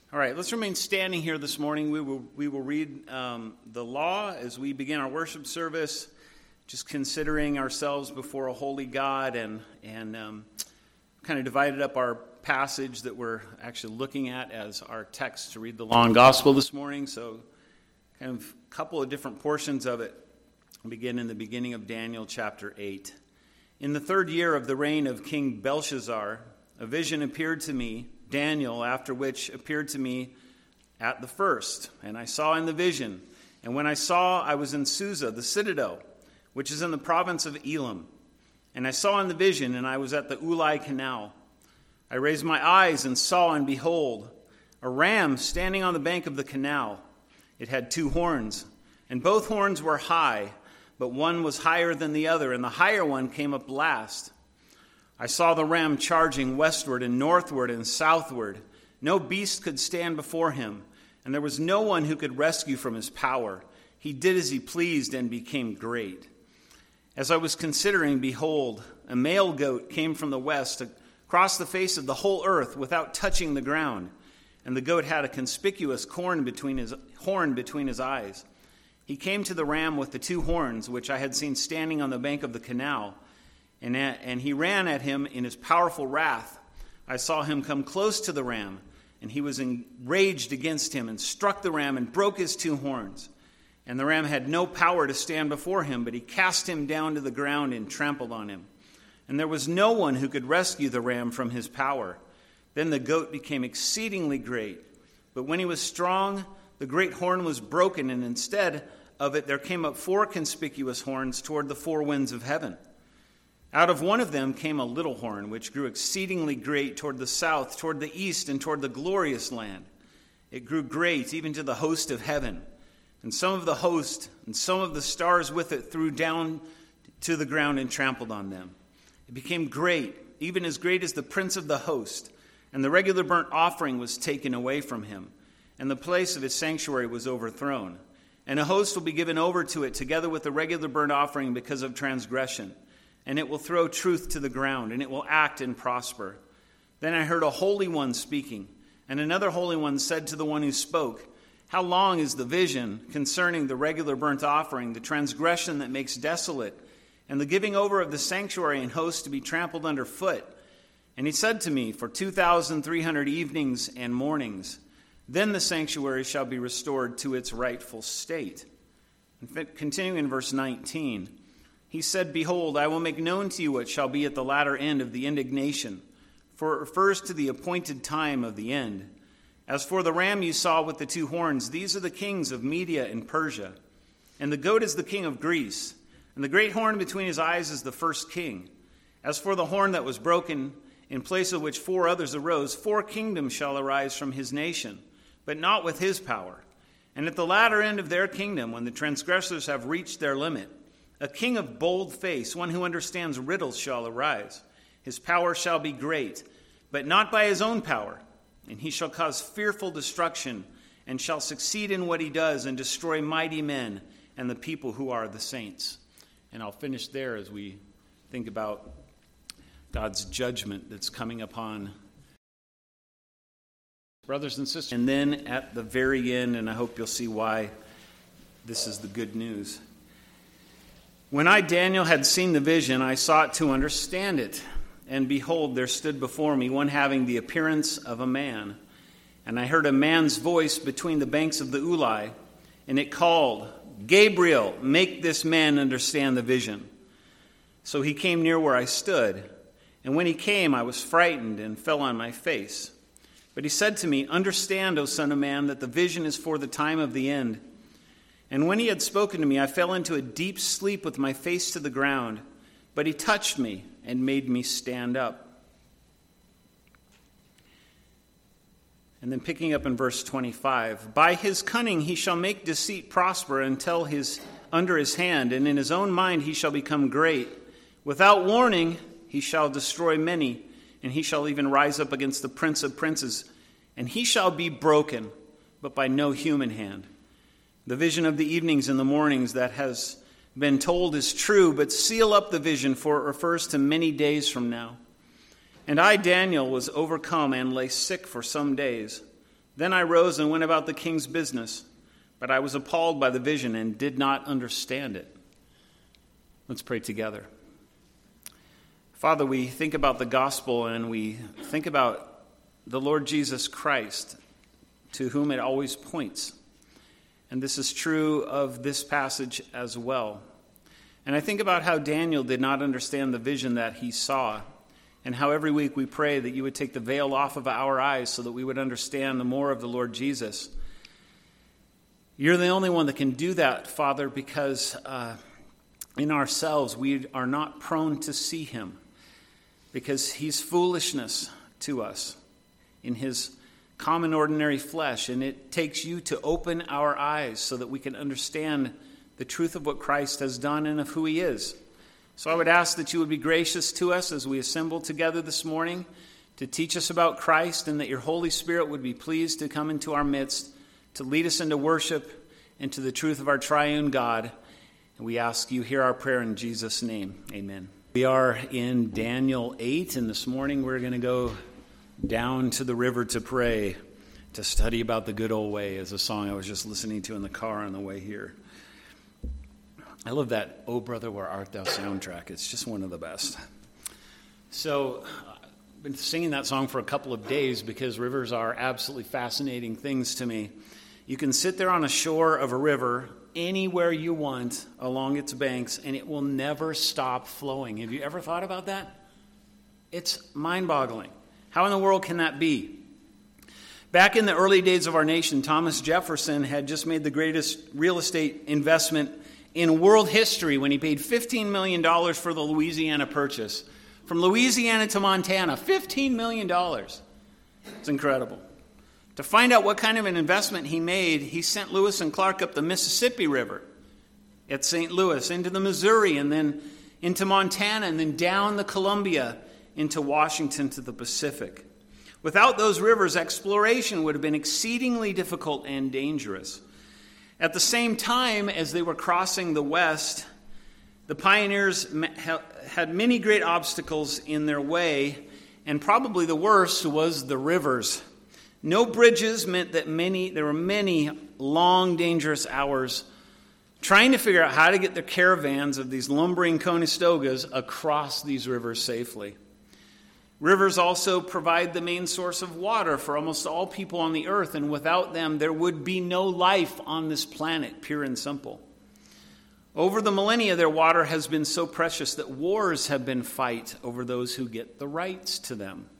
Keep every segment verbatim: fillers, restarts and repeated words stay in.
All right, let's remain standing here this morning. We will we will read um, the law as we begin our worship service, just considering ourselves before a holy God, and and um, kind of divided up our passage that we're actually looking at as our text to read the law and gospel this morning. So kind of a couple of different portions of it. We'll begin in the beginning of Daniel chapter eight. In the third year of the reign of King Belshazzar, a vision appeared to me, Daniel, after which appeared to me at the first. And I saw in the vision, and when I saw, I was in Susa, the citadel, which is in the province of Elam. And I saw in the vision, and I was at the Ulai Canal. I raised my eyes and saw, and behold, a ram standing on the bank of the canal. It had two horns, and both horns were high, but one was higher than the other, and the higher one came up last. I saw the ram charging westward and northward and southward. No beast could stand before him, and there was no one who could rescue from his power. He did as he pleased and became great. As I was considering, behold, a male goat came from the west across the face of the whole earth without touching the ground, and the goat had a conspicuous horn between his, horn between his eyes. He came to the ram with the two horns, which I had seen standing on the bank of the canal, And, and he ran at him in his powerful wrath. I saw him come close to the ram, and he was enraged against him and struck the ram and broke his two horns. And the ram had no power to stand before him, but he cast him down to the ground and trampled on him. And there was no one who could rescue the ram from his power. Then the goat became exceedingly great. But when he was strong, the great horn was broken, and instead of it there came up four conspicuous horns toward the four winds of heaven. Out of one of them came a little horn, which grew exceedingly great toward the south, toward the east, and toward the glorious land. It grew great even to the host of heaven. And some of the host and some of the stars with it threw down to the ground and trampled on them. It became great, even as great as the prince of the host. And the regular burnt offering was taken away from him, and the place of his sanctuary was overthrown. And a host will be given over to it together with the regular burnt offering because of transgression. And it will throw truth to the ground, and it will act and prosper. Then I heard a holy one speaking, and another holy one said to the one who spoke, How long is the vision concerning the regular burnt offering, the transgression that makes desolate, and the giving over of the sanctuary and host to be trampled underfoot? And he said to me, For two thousand three hundred evenings and mornings, then the sanctuary shall be restored to its rightful state. And continuing in verse nineteen, he said, Behold, I will make known to you what shall be at the latter end of the indignation, for it refers to the appointed time of the end. As for the ram you saw with the two horns, these are the kings of Media and Persia. And the goat is the king of Greece, and the great horn between his eyes is the first king. As for the horn that was broken, in place of which four others arose, four kingdoms shall arise from his nation, but not with his power. And at the latter end of their kingdom, when the transgressors have reached their limit, a king of bold face, one who understands riddles, shall arise. His power shall be great, but not by his own power. And he shall cause fearful destruction, and shall succeed in what he does, and destroy mighty men and the people who are the saints. And I'll finish there as we think about God's judgment that's coming upon brothers and sisters. And then at the very end, and I hope you'll see why this is the good news. When I, Daniel, had seen the vision, I sought to understand it. And behold, there stood before me one having the appearance of a man. And I heard a man's voice between the banks of the Ulai, and it called, Gabriel, make this man understand the vision. So he came near where I stood. And when he came, I was frightened and fell on my face. But he said to me, Understand, O son of man, that the vision is for the time of the end. And when he had spoken to me, I fell into a deep sleep with my face to the ground. But he touched me and made me stand up. And then picking up in verse twenty-five, By his cunning he shall make deceit prosper until his under his hand, and in his own mind he shall become great. Without warning he shall destroy many, and he shall even rise up against the prince of princes. And he shall be broken, but by no human hand. The vision of the evenings and the mornings that has been told is true, but seal up the vision, for it refers to many days from now. And I, Daniel, was overcome and lay sick for some days. Then I rose and went about the king's business, but I was appalled by the vision and did not understand it. Let's pray together. Father, we think about the gospel and we think about the Lord Jesus Christ, to whom it always points. And this is true of this passage as well. And I think about how Daniel did not understand the vision that he saw, and how every week we pray that you would take the veil off of our eyes so that we would understand the more of the Lord Jesus. You're the only one that can do that, Father, because uh, in ourselves we are not prone to see him, because he's foolishness to us in his common ordinary flesh, and it takes you to open our eyes so that we can understand the truth of what Christ has done and of who he is. So I would ask that you would be gracious to us as we assemble together this morning to teach us about Christ, and that your Holy Spirit would be pleased to come into our midst to lead us into worship and to the truth of our triune God. And we ask you hear our prayer in Jesus' name. Amen. We are in Daniel eight, and this morning we're going to go down to the river to pray, to study about the good old way, is a song I was just listening to in the car on the way here. I love that "Oh Brother, Where Art Thou" soundtrack. It's just one of the best. So I've been singing that song for a couple of days because rivers are absolutely fascinating things to me. You can sit there on a shore of a river anywhere you want along its banks, and it will never stop flowing. Have you ever thought about that? It's mind-boggling. How in the world can that be? Back in the early days of our nation, Thomas Jefferson had just made the greatest real estate investment in world history when he paid fifteen million dollars for the Louisiana Purchase. From Louisiana to Montana, fifteen million dollars. It's incredible. To find out what kind of an investment he made, he sent Lewis and Clark up the Mississippi River at Saint Louis, into the Missouri, and then into Montana, and then down the Columbia into Washington to the Pacific. Without those rivers, exploration would have been exceedingly difficult and dangerous. At the same time as they were crossing the West, the pioneers had many great obstacles in their way, and probably the worst was the rivers. No bridges meant that many there were many long, dangerous hours trying to figure out how to get the caravans of these lumbering Conestogas across these rivers safely. Rivers also provide the main source of water for almost all people on the earth, and without them, there would be no life on this planet, pure and simple. Over the millennia, their water has been so precious that wars have been fought over those who get the rights to them.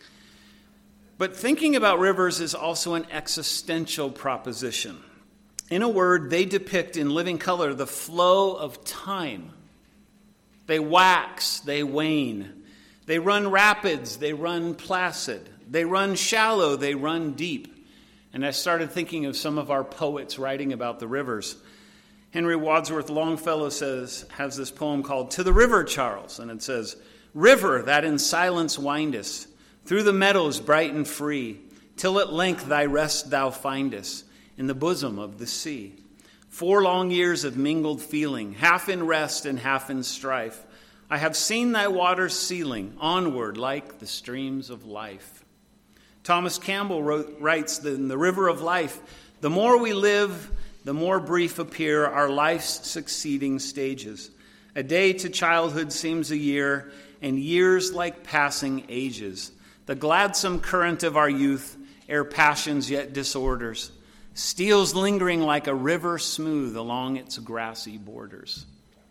But thinking about rivers is also an existential proposition. In a word, they depict in living color the flow of time. They wax, they wane. They run rapids, they run placid. They run shallow, they run deep. And I started thinking of some of our poets writing about the rivers. Henry Wadsworth Longfellow says, has this poem called "To the River, Charles." And it says, "River, that in silence windest through the meadows bright and free, till at length thy rest thou findest in the bosom of the sea. Four long years of mingled feeling, half in rest and half in strife, I have seen thy waters sealing onward like the streams of life." Thomas Campbell wrote, writes that in the river of life, the more we live, the more brief appear our life's succeeding stages. A day to childhood seems a year, and years like passing ages. The gladsome current of our youth, ere passions yet disorders, steals lingering like a river smooth along its grassy borders.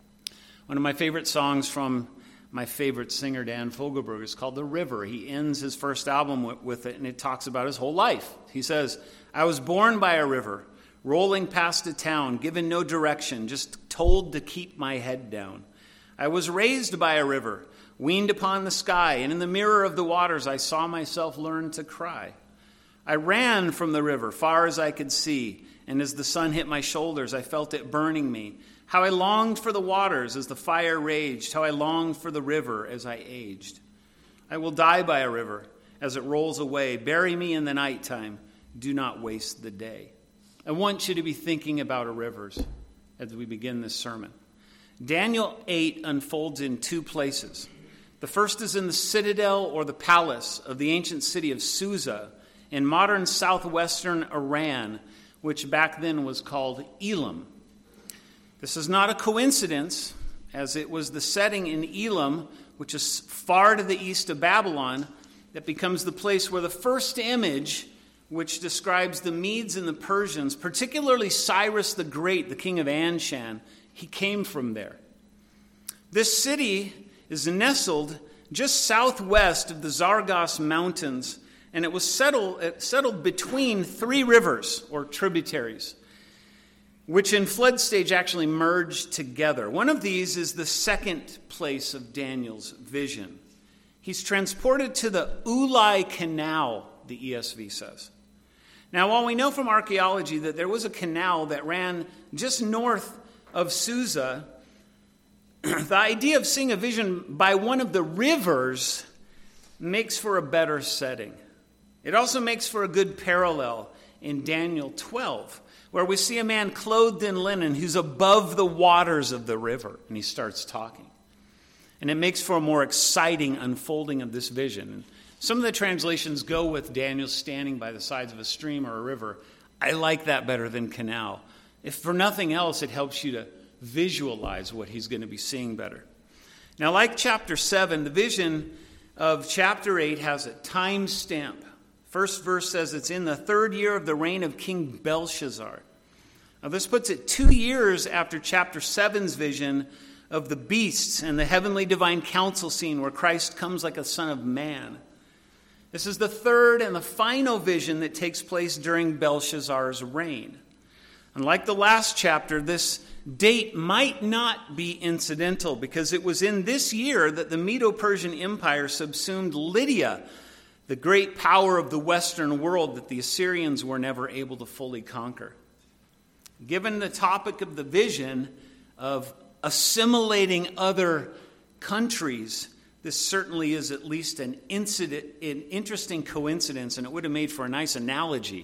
One of my favorite songs from my favorite singer, Dan Fogelberg, is called "The River." He ends his first album with it, and it talks about his whole life. He says, "I was born by a river, rolling past a town, given no direction, just told to keep my head down. I was raised by a river, weaned upon the sky, and in the mirror of the waters I saw myself learn to cry. I ran from the river far as I could see, and as the sun hit my shoulders, I felt it burning me. How I longed for the waters as the fire raged, how I longed for the river as I aged. I will die by a river as it rolls away. Bury me in the nighttime. Do not waste the day." I want you to be thinking about our rivers as we begin this sermon. Daniel eight unfolds in two places. The first is in the citadel or the palace of the ancient city of Susa in modern southwestern Iran, which back then was called Elam. This is not a coincidence, as it was the setting in Elam, which is far to the east of Babylon, that becomes the place where the first image, which describes the Medes and the Persians, particularly Cyrus the Great, the king of Anshan, he came from there. This city is nestled just southwest of the Zargos Mountains, and it was settled, it settled between three rivers, or tributaries, which in flood stage actually merged together. One of these is the second place of Daniel's vision. He's transported to the Ulai Canal, the E S V says. Now, while we know from archaeology that there was a canal that ran just north of Susa, the idea of seeing a vision by one of the rivers makes for a better setting. It also makes for a good parallel in Daniel twelve, where we see a man clothed in linen who's above the waters of the river, and he starts talking. And it makes for a more exciting unfolding of this vision. And some of the translations go with Daniel standing by the sides of a stream or a river. I like that better than canal. If for nothing else, it helps you to visualize what he's going to be seeing better. Now, like chapter seven, the vision of chapter eight has a time stamp. First verse says it's in the third year of the reign of King Belshazzar. Now, this puts it two years after chapter seven's vision of the beasts and the heavenly divine council scene where Christ comes like a son of man. This is the third and the final vision that takes place during Belshazzar's reign. Unlike the last chapter, this date might not be incidental, because it was in this year that the Medo-Persian Empire subsumed Lydia, the great power of the Western world that the Assyrians were never able to fully conquer. Given the topic of the vision of assimilating other countries, this certainly is at least an incident, an interesting coincidence, and it would have made for a nice analogy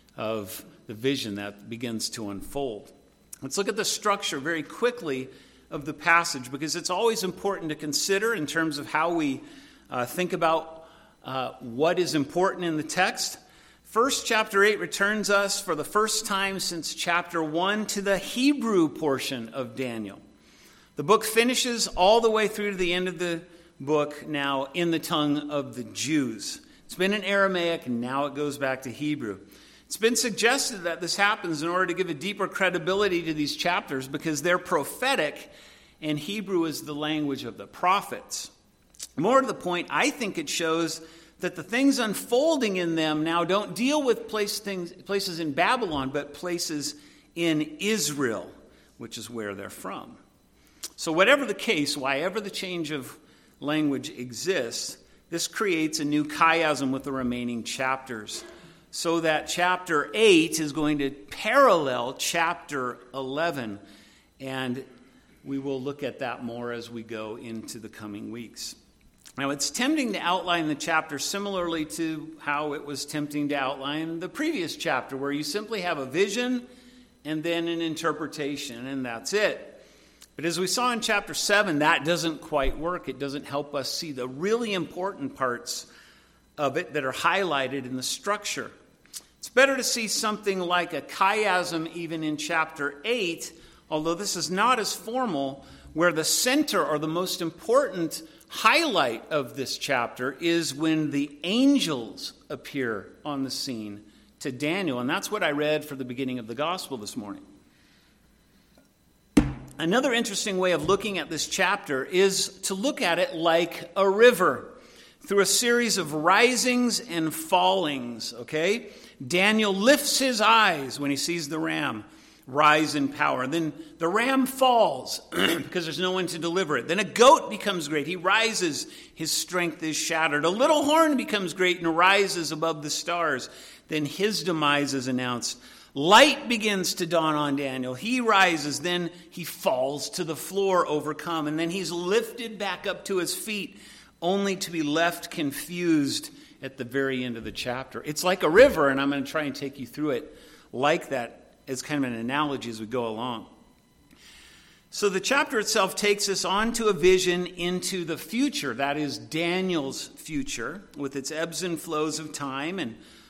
of the vision that begins to unfold. Let's look at the structure very quickly of the passage, because it's always important to consider in terms of how we uh, think about uh, what is important in the text. First, chapter eight returns us for the first time since chapter one to the Hebrew portion of Daniel. The book finishes all the way through to the end of the book now in the tongue of the Jews. It's been in Aramaic, and now it goes back to Hebrew. It's been suggested that this happens in order to give a deeper credibility to these chapters, because they're prophetic, and Hebrew is the language of the prophets. More to the point, I think it shows that the things unfolding in them now don't deal with place things, places in Babylon, but places in Israel, which is where they're from. So whatever the case, why ever the change of language exists, this creates a new chiasm with the remaining chapters, so that chapter eight is going to parallel chapter eleven, and we will look at that more as we go into the coming weeks. Now, it's tempting to outline the chapter similarly to how it was tempting to outline the previous chapter, where you simply have a vision and then an interpretation, and that's it. But as we saw in chapter seven, that doesn't quite work. It doesn't help us see the really important parts of it that are highlighted in the structure. It's better to see something like a chiasm even in chapter eight, although this is not as formal, where the center or the most important highlight of this chapter is when the angels appear on the scene to Daniel. And that's what I read for the beginning of the gospel this morning. Another interesting way of looking at this chapter is to look at it like a river, through a series of risings and fallings, okay? Daniel lifts his eyes when he sees the ram rise in power. Then the ram falls because there's no one to deliver it. Then a goat becomes great. He rises, his strength is shattered. A little horn becomes great and rises above the stars. Then his demise is announced. Light begins to dawn on Daniel. He rises, then he falls to the floor overcome, and then he's lifted back up to his feet, only to be left confused at the very end of the chapter. It's like a river, and I'm going to try and take you through it like that as kind of an analogy as we go along. So the chapter itself takes us on to a vision into the future, that is Daniel's future, with its ebbs and flows of time and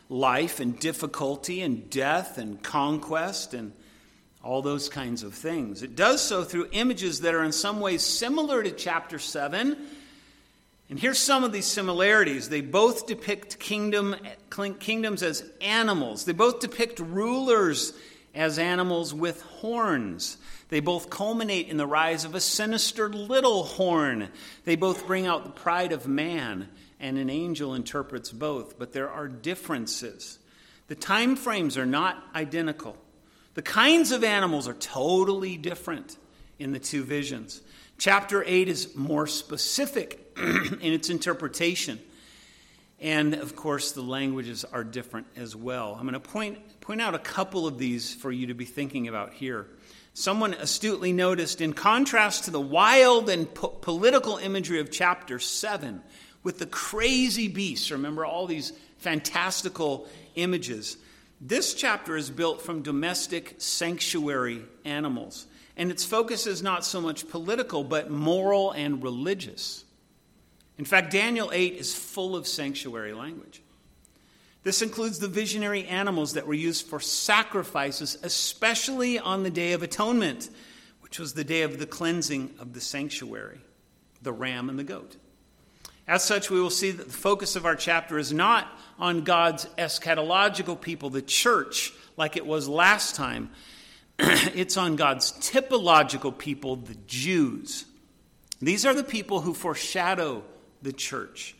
life and difficulty and death and conquest and all those kinds of things. It does so through images that are in some ways similar to chapter seven. And here's some of these similarities. They both depict kingdom, kingdoms as animals. They both depict rulers as animals with horns. They both culminate in the rise of a sinister little horn. They both bring out the pride of man, and an angel interprets both. But there are differences. The time frames are not identical. The kinds of animals are totally different in the two visions. Chapter eight is more specific in its interpretation. And, of course, the languages are different as well. I'm going to point, point out a couple of these for you to be thinking about here. Someone astutely noticed, in contrast to the wild and po- political imagery of chapter seven, with the crazy beasts, remember all these fantastical images, this chapter is built from domestic sanctuary animals. And its focus is not so much political, but moral and religious. In fact, Daniel eight is full of sanctuary language. This includes the visionary animals that were used for sacrifices, especially on the Day of Atonement, which was the day of the cleansing of the sanctuary, the ram and the goat. As such, we will see that the focus of our chapter is not on God's eschatological people, the church, like it was last time. It's on God's typological people, the Jews. These are the people who foreshadow the church.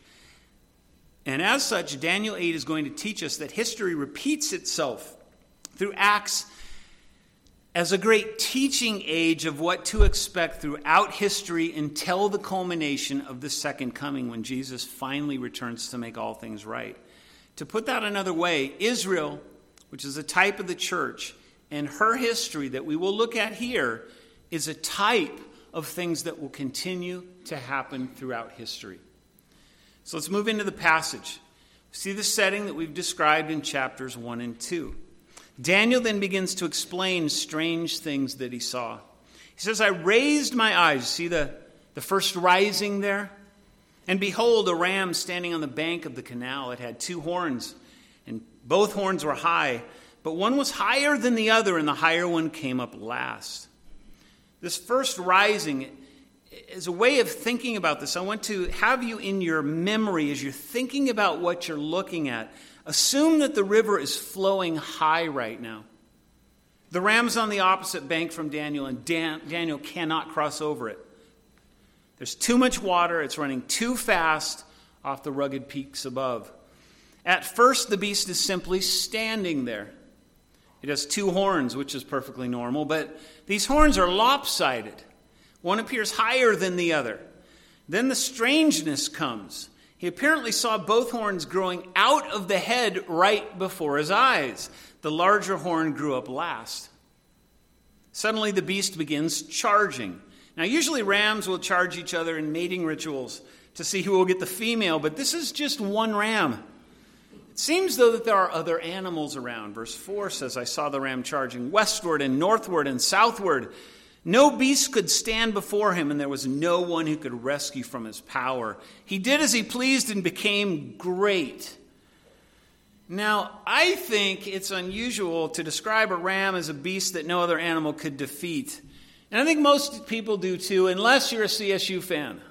And as such, Daniel eight is going to teach us that history repeats itself through Acts as a great teaching age of what to expect throughout history until the culmination of the second coming, when Jesus finally returns to make all things right. To put that another way, Israel, which is a type of the church, and her history that we will look at here is a type of things that will continue to happen throughout history. So let's move into the passage. See the setting that we've described in chapters one and two. Daniel then begins to explain strange things that he saw. He says, I raised my eyes. See the, the first rising there? And behold, a ram standing on the bank of the canal. It had two horns, and both horns were high, but one was higher than the other, and the higher one came up last. This first rising is a way of thinking about this. I want to have you in your memory as you're thinking about what you're looking at. Assume that the river is flowing high right now. The ram's on the opposite bank from Daniel, and Dan- Daniel cannot cross over it. There's too much water. It's running too fast off the rugged peaks above. At first, the beast is simply standing there. It has two horns, which is perfectly normal, but these horns are lopsided. One appears higher than the other. Then the strangeness comes. He apparently saw both horns growing out of the head right before his eyes. The larger horn grew up last. Suddenly the beast begins charging. Now usually rams will charge each other in mating rituals to see who will get the female, but this is just one ram. It seems, though, that there are other animals around. Verse four says, I saw the ram charging westward and northward and southward. No beast could stand before him, and there was no one who could rescue from his power. He did as he pleased and became great. Now, I think it's unusual to describe a ram as a beast that no other animal could defeat. And I think most people do too, unless you're a C S U fan.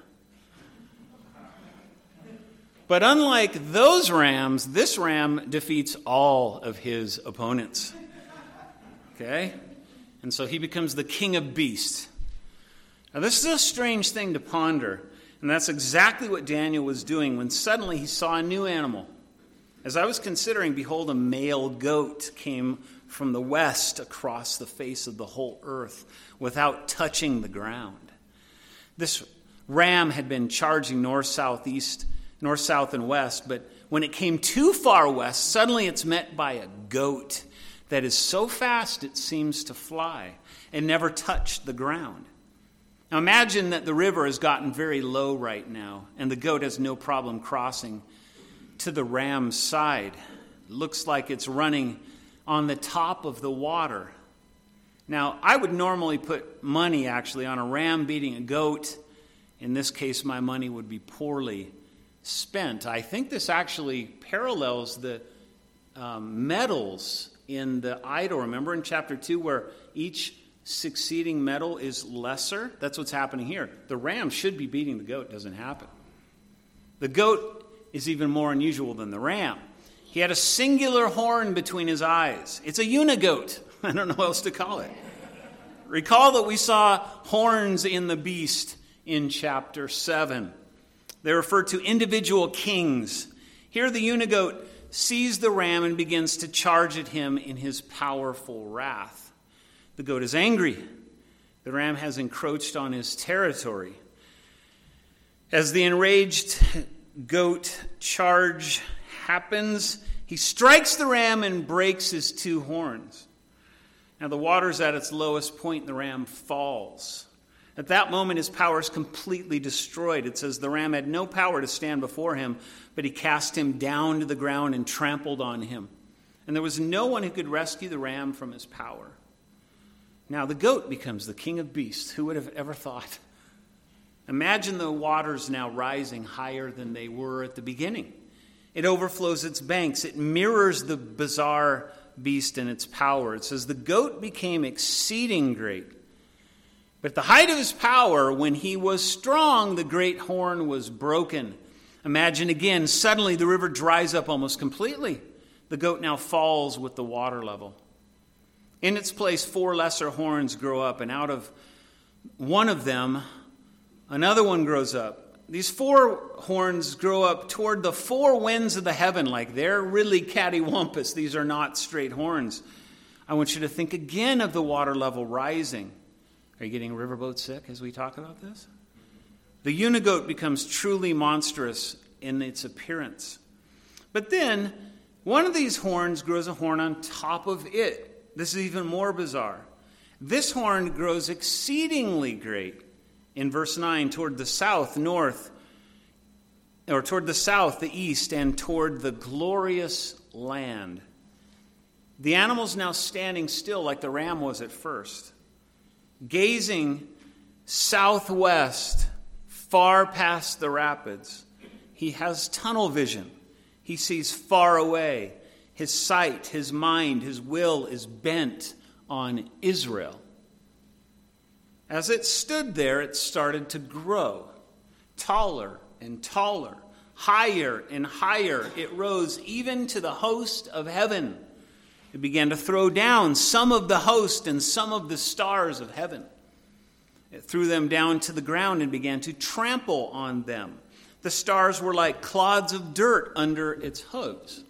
But unlike those rams, this ram defeats all of his opponents. Okay? And so he becomes the king of beasts. Now this is a strange thing to ponder. And that's exactly what Daniel was doing when suddenly he saw a new animal. As I was considering, behold, a male goat came from the west across the face of the whole earth without touching the ground. This ram had been charging north, south, east, north, south, and west, but when it came too far west, suddenly it's met by a goat that is so fast it seems to fly and never touch the ground. Now imagine that the river has gotten very low right now, and the goat has no problem crossing to the ram's side. It looks like it's running on the top of the water. Now, I would normally put money, actually, on a ram beating a goat. In this case, my money would be poorly spent. I think this actually parallels the um, medals in the idol. Remember in chapter two where each succeeding medal is lesser? That's what's happening here. The ram should be beating the goat. It doesn't happen. The goat is even more unusual than the ram. He had a singular horn between his eyes. It's a unigoat. I don't know what else to call it. Recall that we saw horns in the beast in chapter seven. They refer to individual kings. Here the unigoat sees the ram and begins to charge at him in his powerful wrath. The goat is angry. The ram has encroached on his territory. As the enraged goat charge happens, he strikes the ram and breaks his two horns. Now the water's at its lowest point and the ram falls. At that moment his power is completely destroyed. It says the ram had no power to stand before him, but he cast him down to the ground and trampled on him. And there was no one who could rescue the ram from his power. Now the goat becomes the king of beasts. Who would have ever thought? Imagine the waters now rising higher than they were at the beginning. It overflows its banks. It mirrors the bizarre beast in its power. It says the goat became exceeding great. But at the height of his power, when he was strong, the great horn was broken. Imagine again, suddenly the river dries up almost completely. The goat now falls with the water level. In its place, four lesser horns grow up, and out of one of them, another one grows up. These four horns grow up toward the four winds of the heaven, like they're really cattywampus. These are not straight horns. I want you to think again of the water level rising. Are you getting riverboat sick as we talk about this? The unigoat becomes truly monstrous in its appearance. But then, one of these horns grows a horn on top of it. This is even more bizarre. This horn grows exceedingly great. In verse nine, toward the south, north, or toward the south, the east, and toward the glorious land. The animal's now standing still like the ram was at first, gazing southwest, far past the rapids. He has tunnel vision. He sees far away. His sight, his mind, his will is bent on Israel. As it stood there, it started to grow, taller and taller, higher and higher. It rose even to the host of heaven. It began to throw down some of the host and some of the stars of heaven. It threw them down to the ground and began to trample on them. The stars were like clods of dirt under its hooves.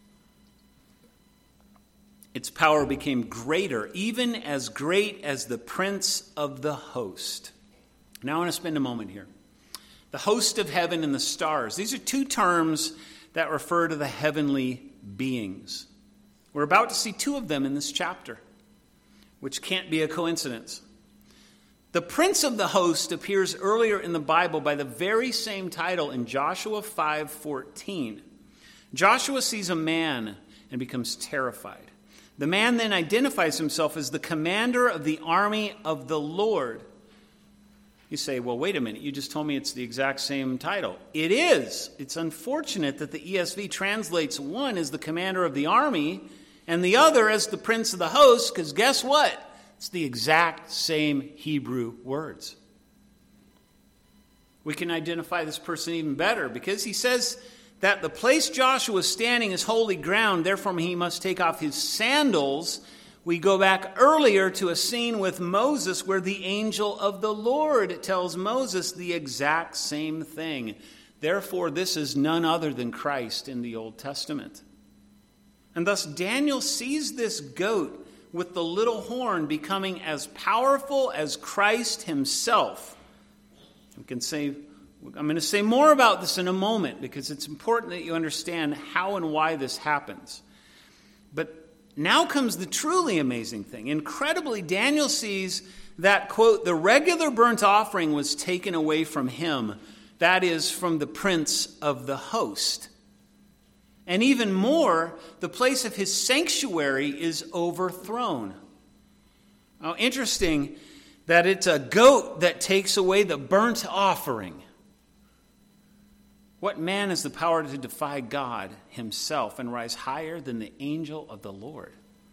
Its power became greater, even as great as the prince of the host. Now I want to spend a moment here. The host of heaven and the stars. These are two terms that refer to the heavenly beings. We're about to see two of them in this chapter, which can't be a coincidence. The prince of the host appears earlier in the Bible by the very same title in Joshua five fourteen. Joshua sees a man and becomes terrified. The man then identifies himself as the commander of the army of the Lord. You say, well, wait a minute. You just told me it's the exact same title. It is. It's unfortunate that the E S V translates one as the commander of the army and the other as the prince of the host, because guess what? It's the exact same Hebrew words. We can identify this person even better because he says that the place Joshua is standing is holy ground, therefore he must take off his sandals. We go back earlier to a scene with Moses where the angel of the Lord tells Moses the exact same thing. Therefore, this is none other than Christ in the Old Testament. And thus Daniel sees this goat with the little horn becoming as powerful as Christ himself. We can say, I'm going to say more about this in a moment because it's important that you understand how and why this happens. But now comes the truly amazing thing. Incredibly, Daniel sees that, quote, the regular burnt offering was taken away from him. That is, from the prince of the host. And even more, the place of his sanctuary is overthrown. Now, interesting that it's a goat that takes away the burnt offering. What man has the power to defy God himself and rise higher than the angel of the Lord?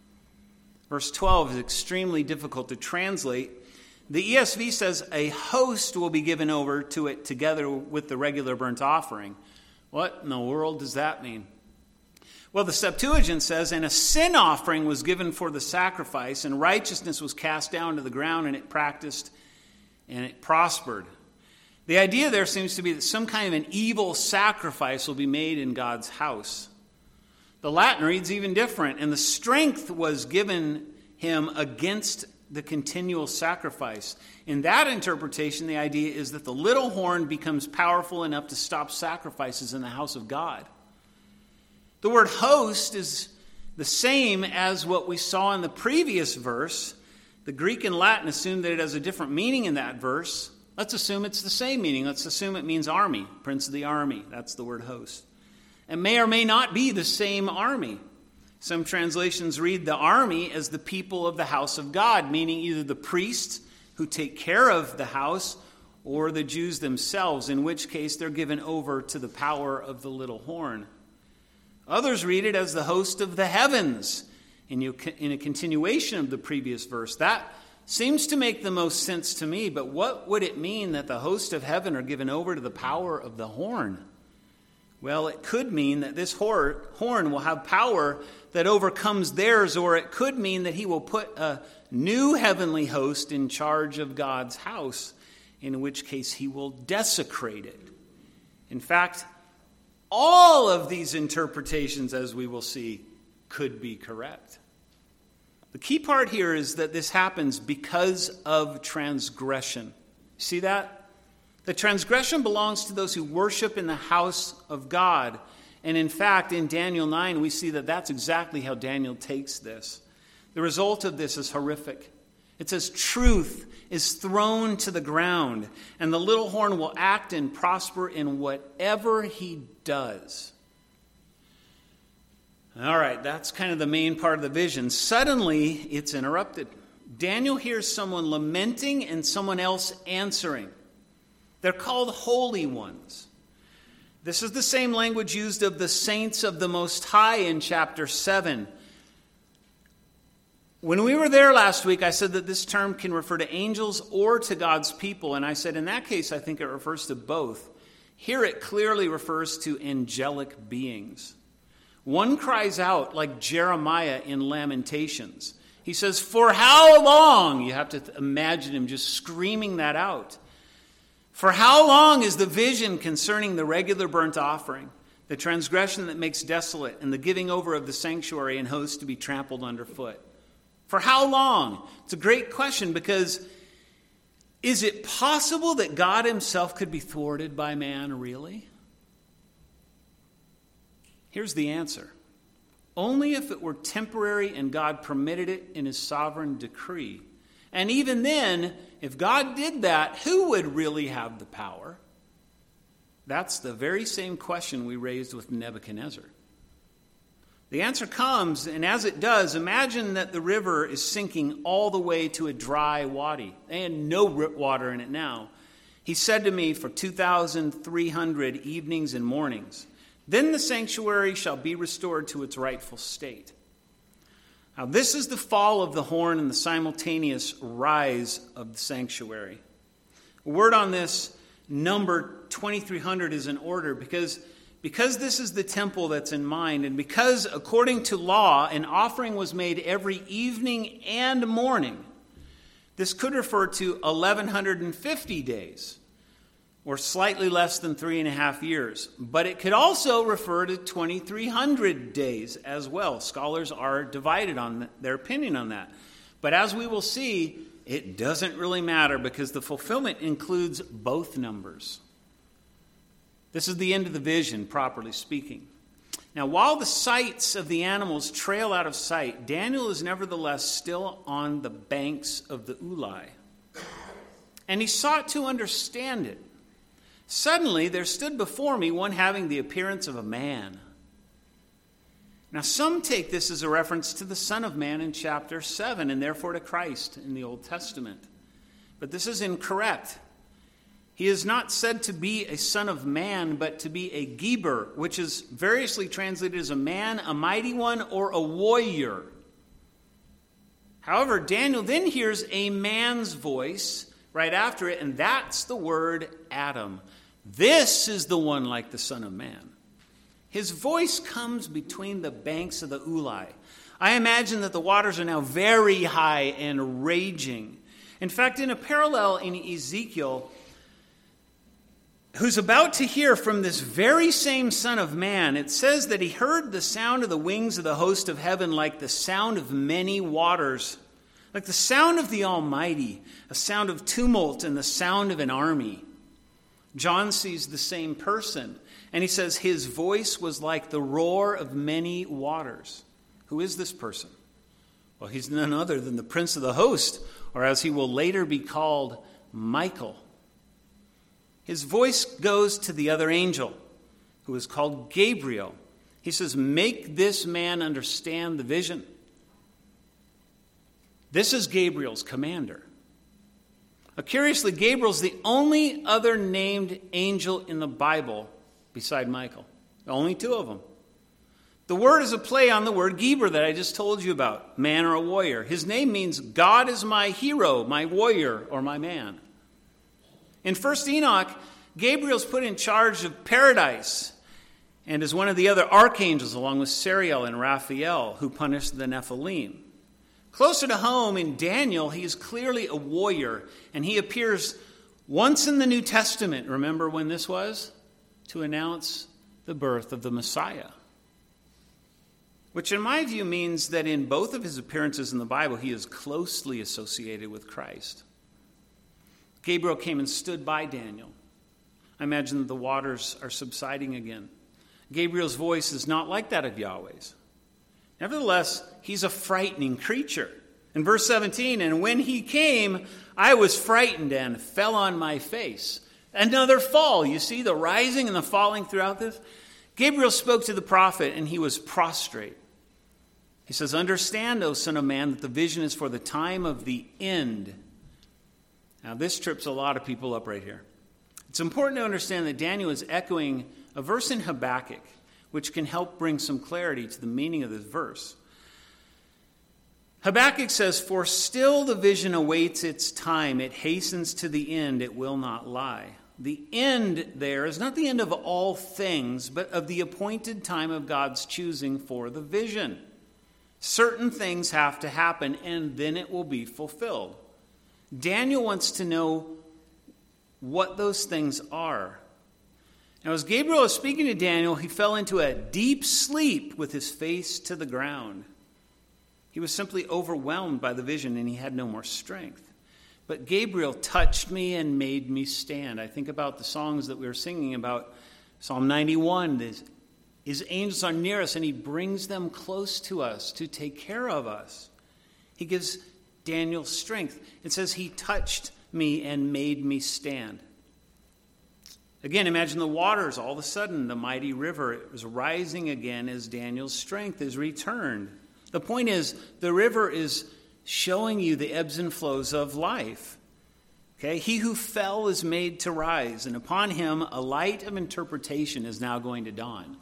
Verse twelve is extremely difficult to translate. The E S V says a host will be given over to it together with the regular burnt offering. What in the world does that mean? Well, the Septuagint says, and a sin offering was given for the sacrifice, and righteousness was cast down to the ground, and it practiced, and it prospered. The idea there seems to be that some kind of an evil sacrifice will be made in God's house. The Latin reads even different, and the strength was given him against the continual sacrifice. In that interpretation, the idea is that the little horn becomes powerful enough to stop sacrifices in the house of God. The word host is the same as what we saw in the previous verse. The Greek and Latin assume that it has a different meaning in that verse. Let's assume it's the same meaning. Let's assume it means army, prince of the army. That's the word host. It may or may not be the same army. Some translations read the army as the people of the house of God, meaning either the priests who take care of the house or the Jews themselves, in which case they're given over to the power of the little horn. Others read it as the host of the heavens, in a continuation of the previous verse. That seems to make the most sense to me, but what would it mean that the host of heaven are given over to the power of the horn? Well, it could mean that this horn will have power that overcomes theirs, or it could mean that he will put a new heavenly host in charge of God's house, in which case he will desecrate it. In fact, all of these interpretations, as we will see, could be correct. The key part here is that this happens because of transgression. See that? The transgression belongs to those who worship in the house of God. And in fact, in Daniel nine, we see that that's exactly how Daniel takes this. The result of this is horrific. It says truth is thrown to the ground, and the little horn will act and prosper in whatever he does. All right, that's kind of the main part of the vision. Suddenly, it's interrupted. Daniel hears someone lamenting and someone else answering. They're called holy ones. This is the same language used of the saints of the Most High in chapter seven. When we were there last week, I said that this term can refer to angels or to God's people. And I said, in that case, I think it refers to both. Here it clearly refers to angelic beings. One cries out like Jeremiah in Lamentations. He says, "For how long?" You have to imagine him just screaming that out. For how long is the vision concerning the regular burnt offering, the transgression that makes desolate, and the giving over of the sanctuary and host to be trampled underfoot? For how long? It's a great question, because is it possible that God himself could be thwarted by man, really? Here's the answer. Only if it were temporary and God permitted it in his sovereign decree. And even then, if God did that, who would really have the power? That's the very same question we raised with Nebuchadnezzar. The answer comes, and as it does, imagine that the river is sinking all the way to a dry wadi. They had no water in it now. He said to me, for two thousand three hundred evenings and mornings, then the sanctuary shall be restored to its rightful state. Now, this is the fall of the horn and the simultaneous rise of the sanctuary. A word on this number twenty-three hundred is in order because, because this is the temple that's in mind, and because, according to law, an offering was made every evening and morning, this could refer to eleven fifty days, or slightly less than three and a half years. But it could also refer to twenty-three hundred days as well. Scholars are divided on their opinion on that. But as we will see, it doesn't really matter because the fulfillment includes both numbers. This is the end of the vision, properly speaking. Now, while the sights of the animals trail out of sight, Daniel is nevertheless still on the banks of the Ulai. And he sought to understand it. Suddenly, there stood before me one having the appearance of a man. Now, some take this as a reference to the Son of Man in chapter seven, and therefore to Christ in the Old Testament. But this is incorrect. He is not said to be a son of man, but to be a Geber, which is variously translated as a man, a mighty one, or a warrior. However, Daniel then hears a man's voice right after it, and that's the word Adam. This is the one like the Son of Man. His voice comes between the banks of the Ulai. I imagine that the waters are now very high and raging. In fact, in a parallel in Ezekiel, who's about to hear from this very same Son of Man, it says that he heard the sound of the wings of the host of heaven like the sound of many waters, like the sound of the Almighty, a sound of tumult and the sound of an army. John sees the same person, and he says his voice was like the roar of many waters. Who is this person? Well, he's none other than the Prince of the Host, or as he will later be called, Michael. His voice goes to the other angel, who is called Gabriel. He says, make this man understand the vision. This is Gabriel's commander. Now, curiously, Gabriel's the only other named angel in the Bible beside Michael. Only two of them. The word is a play on the word Geber that I just told you about, man or a warrior. His name means God is my hero, my warrior, or my man. In First Enoch, Gabriel's put in charge of paradise and is one of the other archangels along with Sariel and Raphael who punished the Nephilim. Closer to home in Daniel, he is clearly a warrior, and he appears once in the New Testament. Remember when this was? To announce the birth of the Messiah. Which in my view means that in both of his appearances in the Bible, he is closely associated with Christ. Gabriel came and stood by Daniel. I imagine that the waters are subsiding again. Gabriel's voice is not like that of Yahweh's. Nevertheless, he's a frightening creature. In verse seventeen, and when he came, I was frightened and fell on my face. Another fall. You see the rising and the falling throughout this? Gabriel spoke to the prophet, and he was prostrate. He says, understand, O Son of Man, that the vision is for the time of the end. Now, this trips a lot of people up right here. It's important to understand that Daniel is echoing a verse in Habakkuk, which can help bring some clarity to the meaning of this verse. Habakkuk says, for still the vision awaits its time. It hastens to the end. It will not lie. The end there is not the end of all things, but of the appointed time of God's choosing for the vision. Certain things have to happen, and then it will be fulfilled. Daniel wants to know what those things are. Now, as Gabriel was speaking to Daniel, he fell into a deep sleep with his face to the ground. He was simply overwhelmed by the vision, and he had no more strength. But Gabriel touched me and made me stand. I think about the songs that we were singing about Psalm ninety-one. His, his angels are near us, and he brings them close to us to take care of us. He gives Daniel strength. It says he touched me and made me stand. Again, imagine the waters. All of a sudden, the mighty river is rising again as Daniel's strength is returned. The point is, the river is showing you the ebbs and flows of life. Okay, he who fell is made to rise, and upon him a light of interpretation is now going to dawn.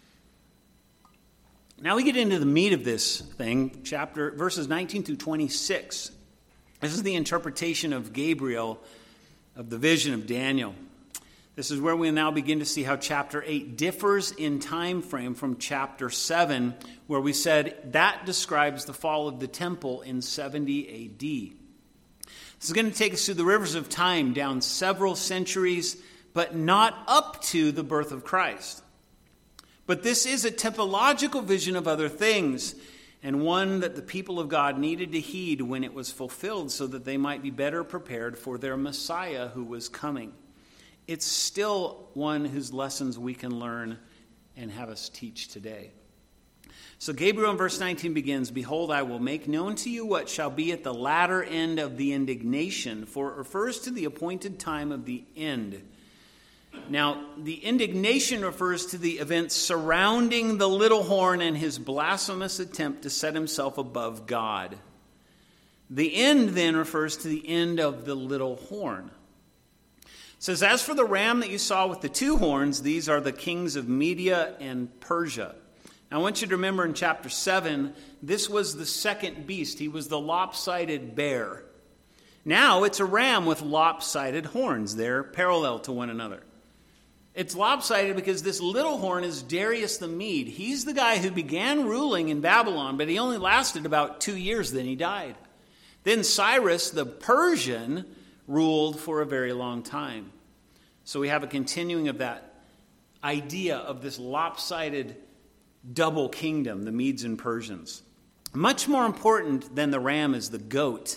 Now we get into the meat of this thing, chapter verses nineteen through twenty-six. This is the interpretation of Gabriel of the vision of Daniel. This is where we now begin to see how chapter eight differs in time frame from chapter seven, where we said that describes the fall of the temple in seventy A D. This is going to take us through the rivers of time down several centuries, but not up to the birth of Christ. But this is a typological vision of other things, and one that the people of God needed to heed when it was fulfilled so that they might be better prepared for their Messiah who was coming. It's still one whose lessons we can learn and have us teach today. So Gabriel in verse nineteen begins, behold, I will make known to you what shall be at the latter end of the indignation, for it refers to the appointed time of the end. Now, the indignation refers to the events surrounding the little horn and his blasphemous attempt to set himself above God. The end then refers to the end of the little horn. It says, as for the ram that you saw with the two horns, these are the kings of Media and Persia. Now, I want you to remember in chapter seven, this was the second beast. He was the lopsided bear. Now it's a ram with lopsided horns. They're parallel to one another. It's lopsided because this little horn is Darius the Mede. He's the guy who began ruling in Babylon, but he only lasted about two years, then he died. Then Cyrus the Persian ruled for a very long time. So we have a continuing of that idea of this lopsided double kingdom, the Medes and Persians. Much more important than the ram is the goat.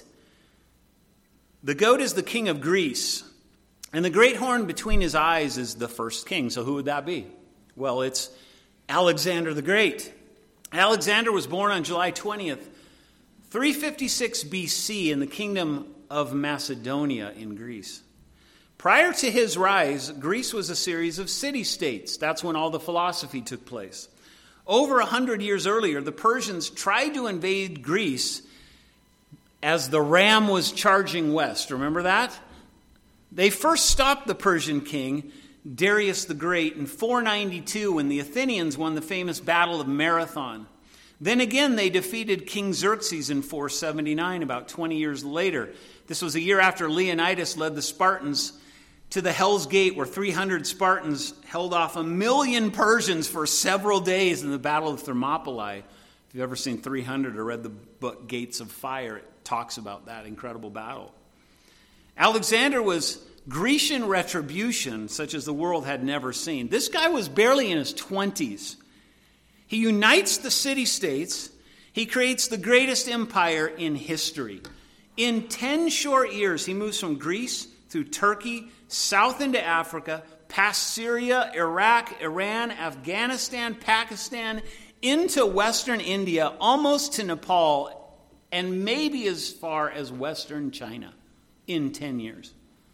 The goat is the king of Greece. And the great horn between his eyes is the first king. So who would that be? Well, it's Alexander the Great. Alexander was born on July twentieth, three fifty-six B C in the kingdom of Macedonia in Greece. Prior to his rise, Greece was a series of city-states. That's when all the philosophy took place. Over a hundred years earlier, the Persians tried to invade Greece as the ram was charging west. Remember that? They first stopped the Persian king, Darius the Great, in four ninety-two when the Athenians won the famous Battle of Marathon. Then again, they defeated King Xerxes in four seventy-nine, about twenty years later. This was a year after Leonidas led the Spartans to the Hell's Gate, where three hundred Spartans held off a million Persians for several days in the Battle of Thermopylae. If you've ever seen three hundred or read the book Gates of Fire, it talks about that incredible battle. Alexander was Grecian retribution, such as the world had never seen. This guy was barely in his twenties. He unites the city-states. He creates the greatest empire in history. In ten short years, he moves from Greece through Turkey, south into Africa, past Syria, Iraq, Iran, Afghanistan, Pakistan, into western India, almost to Nepal, and maybe as far as western China. In ten years.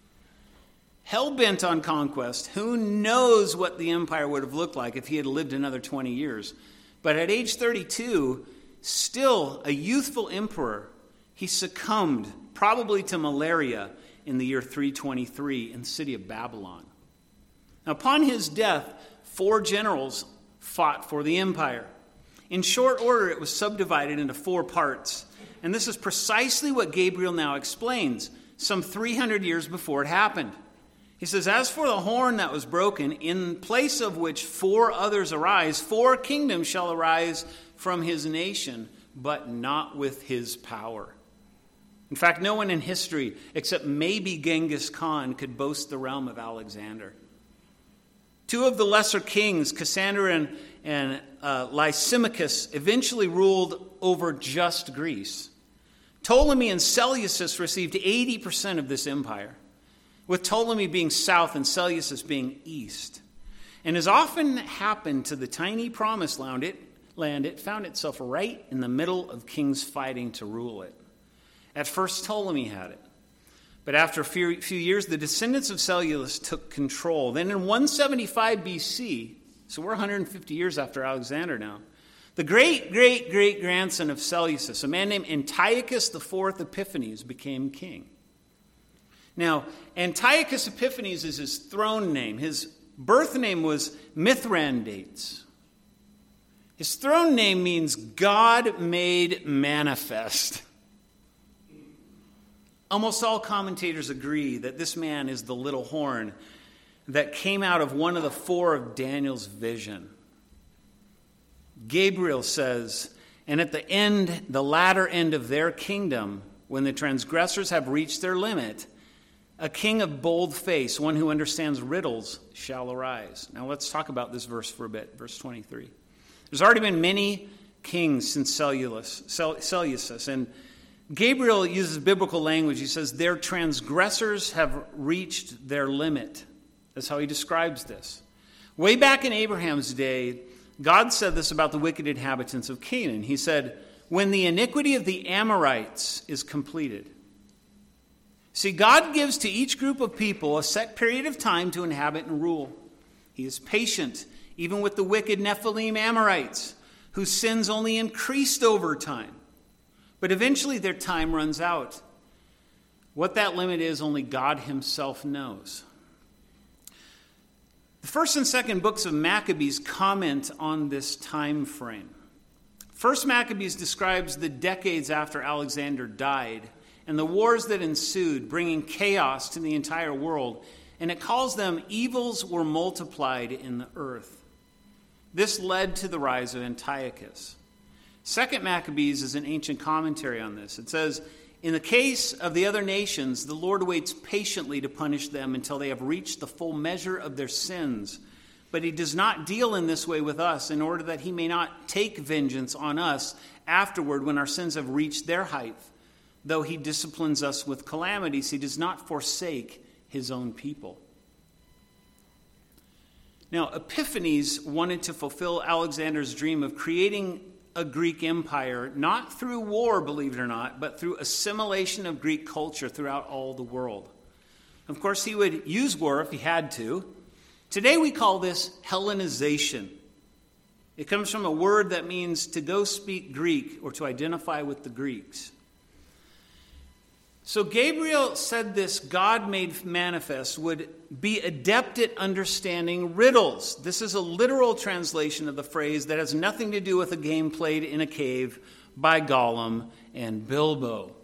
Hell-bent on conquest, who knows what the empire would have looked like if he had lived another twenty years. But at age thirty-two, still a youthful emperor, he succumbed, probably to malaria, in the year three twenty-three in the city of Babylon. Now, upon his death, four generals fought for the empire. In short order, it was subdivided into four parts. And this is precisely what Gabriel now explains, some three hundred years before it happened. He says, as for the horn that was broken, in place of which four others arise, four kingdoms shall arise from his nation, but not with his power. In fact, no one in history, except maybe Genghis Khan, could boast the realm of Alexander. Two of the lesser kings, Cassander and, and uh, Lysimachus, eventually ruled over just Greece. Ptolemy and Seleucus received eighty percent of this empire, with Ptolemy being south and Seleucus being east. And as often happened to the tiny promised land, it, land, it found itself right in the middle of kings fighting to rule it. At first, Ptolemy had it. But after a few, few years, the descendants of Seleucus took control. Then in one seventy-five B C, so we're one hundred fifty years after Alexander now, the great, great, great grandson of Seleucus, a man named Antiochus the Fourth Epiphanes, became king. Now, Antiochus Epiphanes is his throne name. His birth name was Mithridates. His throne name means God made manifest. Almost all commentators agree that this man is the little horn that came out of one of the four of Daniel's vision. Gabriel says, and at the end, the latter end of their kingdom, when the transgressors have reached their limit, a king of bold face, one who understands riddles, shall arise. Now let's talk about this verse for a bit, verse twenty-three. There's already been many kings since Seleucus, and Gabriel uses biblical language. He says, their transgressors have reached their limit. That's how he describes this. Way back in Abraham's day, God said this about the wicked inhabitants of Canaan. He said, when the iniquity of the Amorites is completed. See, God gives to each group of people a set period of time to inhabit and rule. He is patient, even with the wicked Nephilim Amorites, whose sins only increased over time. But eventually their time runs out. What that limit is, only God himself knows. The first and second books of Maccabees comment on this time frame. First Maccabees describes the decades after Alexander died and the wars that ensued, bringing chaos to the entire world, and it calls them evils were multiplied in the earth. This led to the rise of Antiochus. Second Maccabees is an ancient commentary on this. It says, in the case of the other nations, the Lord waits patiently to punish them until they have reached the full measure of their sins. But he does not deal in this way with us, in order that he may not take vengeance on us afterward when our sins have reached their height. Though he disciplines us with calamities, he does not forsake his own people. Now, Epiphanes wanted to fulfill Alexander's dream of creating a Greek empire, not through war, believe it or not, but through assimilation of Greek culture throughout all the world. Of course, he would use war if he had to. Today we call this Hellenization. It comes from a word that means to go speak Greek or to identify with the Greeks. So Gabriel said this God made manifest would be adept at understanding riddles. This is a literal translation of the phrase that has nothing to do with a game played in a cave by Gollum and Bilbo.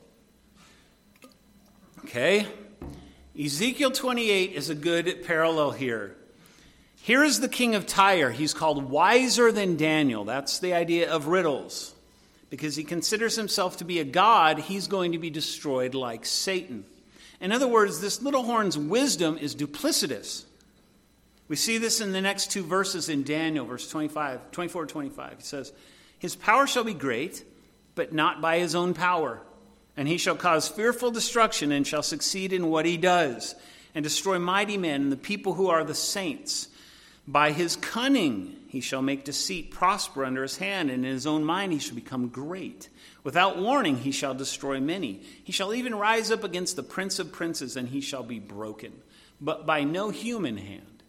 Okay? Ezekiel twenty-eight is a good parallel here. Here is the king of Tyre. He's called wiser than Daniel. That's the idea of riddles. Because he considers himself to be a god, he's going to be destroyed like Satan. In other words, this little horn's wisdom is duplicitous. We see this in the next two verses in Daniel, verse twenty-five, twenty-four to twenty-five. It says, his power shall be great, but not by his own power. And he shall cause fearful destruction and shall succeed in what he does, and destroy mighty men and the people who are the saints. By his cunning he shall make deceit prosper under his hand, and in his own mind he shall become great. Without warning he shall destroy many. He shall even rise up against the prince of princes, and he shall be broken, but by no human hand.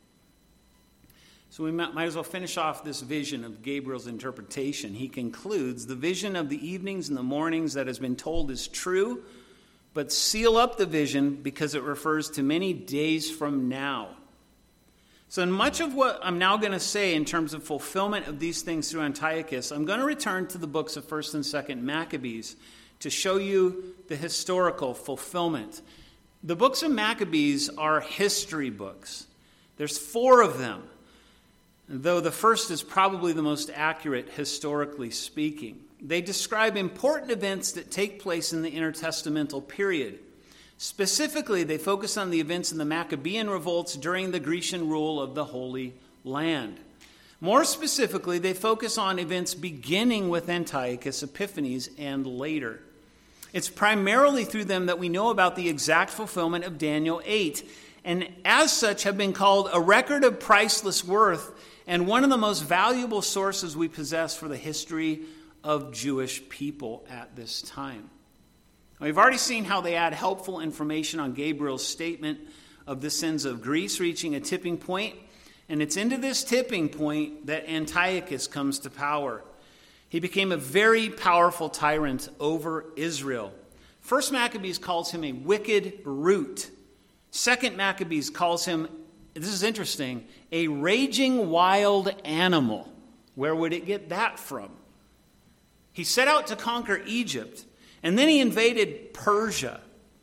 So we might as well finish off this vision of Gabriel's interpretation. He concludes, the vision of the evenings and the mornings that has been told is true, but seal up the vision because it refers to many days from now. So in much of what I'm now going to say in terms of fulfillment of these things through Antiochus, I'm going to return to the books of First and Second Maccabees to show you the historical fulfillment. The books of Maccabees are history books. There's four of them, though the first is probably the most accurate historically speaking. They describe important events that take place in the intertestamental period. Specifically, they focus on the events in the Maccabean revolts during the Grecian rule of the Holy Land. More specifically, they focus on events beginning with Antiochus Epiphanes and later. It's primarily through them that we know about the exact fulfillment of Daniel eight, and as such have been called a record of priceless worth and one of the most valuable sources we possess for the history of Jewish people at this time. We've already seen how they add helpful information on Gabriel's statement of the sins of Greece reaching a tipping point, and it's into this tipping point that Antiochus comes to power. He became a very powerful tyrant over Israel. First Maccabees calls him a wicked root. Second Maccabees calls him, this is interesting, a raging wild animal. Where would it get that from? He set out to conquer Egypt, and then he invaded Persia.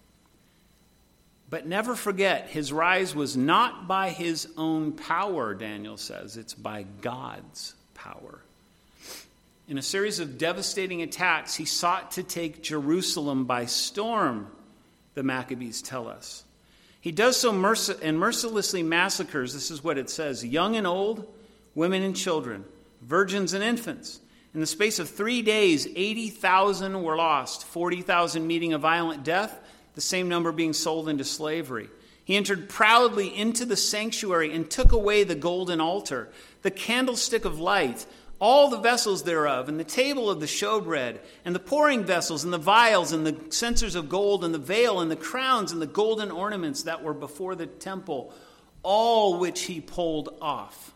But never forget, his rise was not by his own power, Daniel says. It's by God's power. In a series of devastating attacks, he sought to take Jerusalem by storm, the Maccabees tell us. He does so merc- and mercilessly massacres, this is what it says, young and old, women and children, virgins and infants. In the space of three days, eighty thousand were lost, forty thousand meeting a violent death, the same number being sold into slavery. He entered proudly into the sanctuary and took away the golden altar, the candlestick of light, all the vessels thereof, and the table of the showbread, and the pouring vessels, and the vials, and the censers of gold, and the veil, and the crowns, and the golden ornaments that were before the temple, all which he pulled off.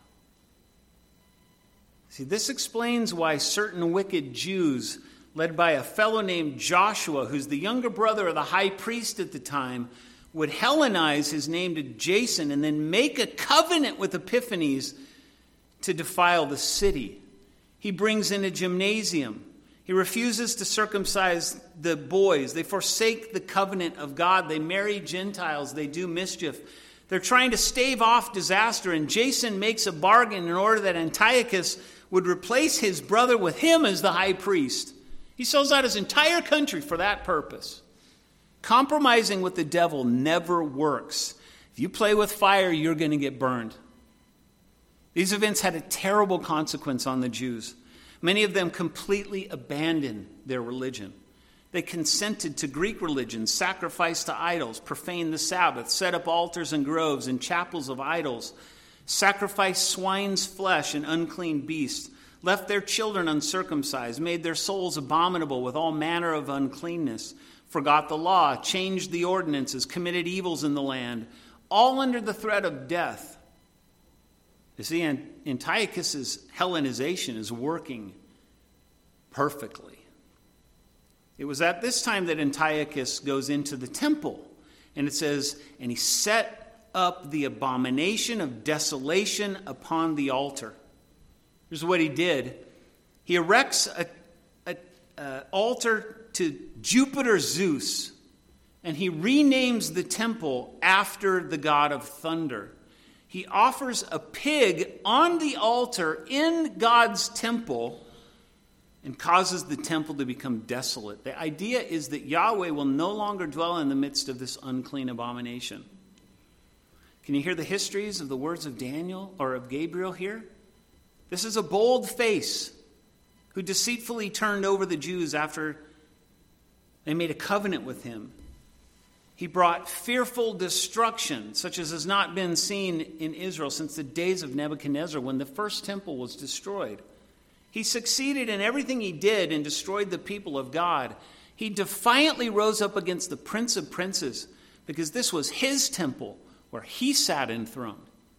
See, this explains why certain wicked Jews, led by a fellow named Joshua, who's the younger brother of the high priest at the time, would Hellenize his name to Jason and then make a covenant with Epiphanes to defile the city. He brings in a gymnasium. He refuses to circumcise the boys. They forsake the covenant of God. They marry Gentiles. They do mischief. They're trying to stave off disaster, and Jason makes a bargain in order that Antiochus would replace his brother with him as the high priest. He sells out his entire country for that purpose. Compromising with the devil never works. If you play with fire, you're going to get burned. These events had a terrible consequence on the Jews. Many of them completely abandoned their religion. They consented to Greek religion, sacrificed to idols, profaned the Sabbath, set up altars and groves and chapels of idols, sacrificed swine's flesh and unclean beasts, left their children uncircumcised, made their souls abominable with all manner of uncleanness, forgot the law, changed the ordinances, committed evils in the land, all under the threat of death. You see, Antiochus' Hellenization is working perfectly. It was at this time that Antiochus goes into the temple, and it says, and he set up the abomination of desolation upon the altar. Here's what he did. He erects a, a, a altar to Jupiter Zeus, and he renames the temple after the god of thunder. He offers a pig on the altar in God's temple and causes the temple to become desolate. The idea is that Yahweh will no longer dwell in the midst of this unclean abomination. Can you hear the histories of the words of Daniel or of Gabriel here? This is a bold face who deceitfully turned over the Jews after they made a covenant with him. He brought fearful destruction, such as has not been seen in Israel since the days of Nebuchadnezzar when the first temple was destroyed. He succeeded in everything he did and destroyed the people of God. He defiantly rose up against the Prince of Princes because this was his temple where he sat enthroned.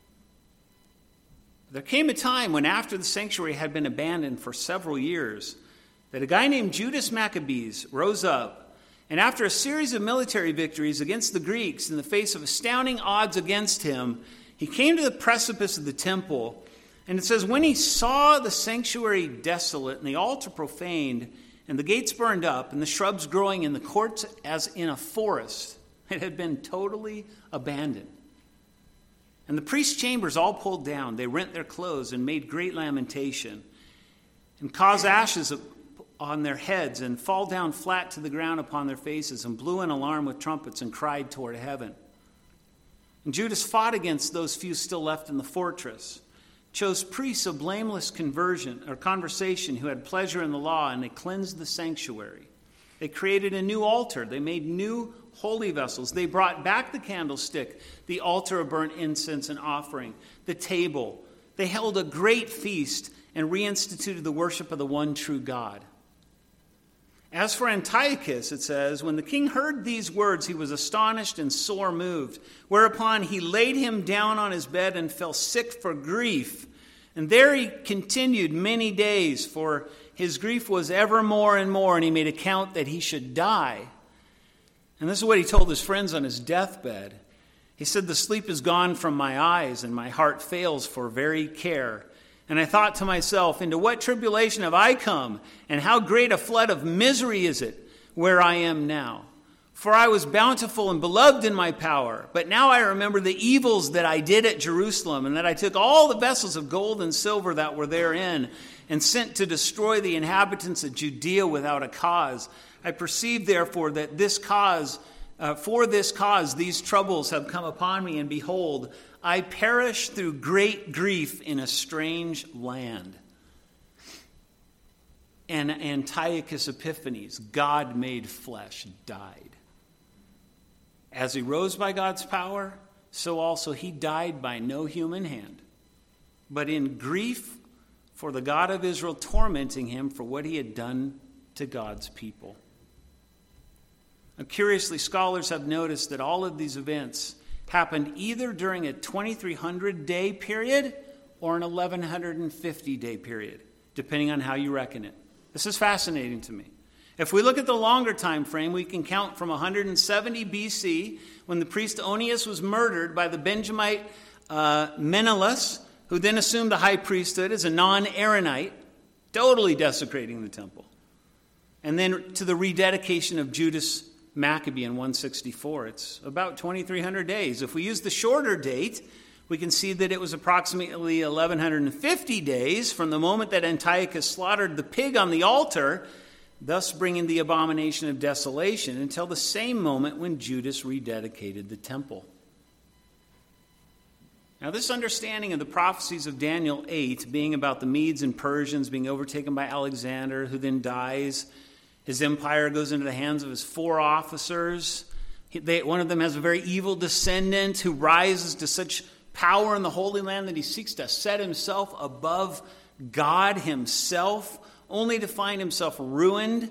There came a time when, after the sanctuary had been abandoned for several years, that a guy named Judas Maccabeus rose up, and after a series of military victories against the Greeks in the face of astounding odds against him, he came to the precipice of the temple. And it says, when he saw the sanctuary desolate and the altar profaned and the gates burned up and the shrubs growing in the courts as in a forest, it had been totally abandoned. And the priest's chambers all pulled down. They rent their clothes and made great lamentation and caused ashes on their heads and fall down flat to the ground upon their faces and blew an alarm with trumpets and cried toward heaven. And Judas fought against those few still left in the fortress, chose priests of blameless conversion or conversation who had pleasure in the law, and they cleansed the sanctuary. They created a new altar. They made new holy vessels. They brought back the candlestick, the altar of burnt incense and offering, the table. They held a great feast and reinstituted the worship of the one true God. As for Antiochus, it says, when the king heard these words, he was astonished and sore moved, whereupon he laid him down on his bed and fell sick for grief. And there he continued many days, for his grief was ever more and more, and he made account that he should die. And this is what he told his friends on his deathbed. He said, the sleep is gone from my eyes, and my heart fails for very care. And I thought to myself, into what tribulation have I come? And how great a flood of misery is it where I am now? For I was bountiful and beloved in my power. But now I remember the evils that I did at Jerusalem, and that I took all the vessels of gold and silver that were therein, and sent to destroy the inhabitants of Judea without a cause. I perceive, therefore, that this cause, uh, for this cause, these troubles have come upon me, and behold, I perish through great grief in a strange land. And Antiochus Epiphanes, God made flesh, died. As he rose by God's power, so also he died by no human hand, but in grief for the God of Israel tormenting him for what he had done to God's people. Now, curiously, scholars have noticed that all of these events happened either during a twenty-three hundred day period or an eleven fifty day period, depending on how you reckon it. This is fascinating to me. If we look at the longer time frame, we can count from one hundred seventy B C, when the priest Onias was murdered by the Benjamite uh, Menelaus, who then assumed the high priesthood as a non-Aaronite, totally desecrating the temple. And then to the rededication of Judas Maccabee in one sixty-four. It's about twenty-three hundred days. If we use the shorter date, we can see that it was approximately eleven fifty days from the moment that Antiochus slaughtered the pig on the altar, thus bringing the abomination of desolation, until the same moment when Judas rededicated the temple. Now, this understanding of the prophecies of Daniel eight, being about the Medes and Persians being overtaken by Alexander, who then dies, his empire goes into the hands of his four officers. They, one of them has a very evil descendant who rises to such power in the Holy Land that he seeks to set himself above God himself, only to find himself ruined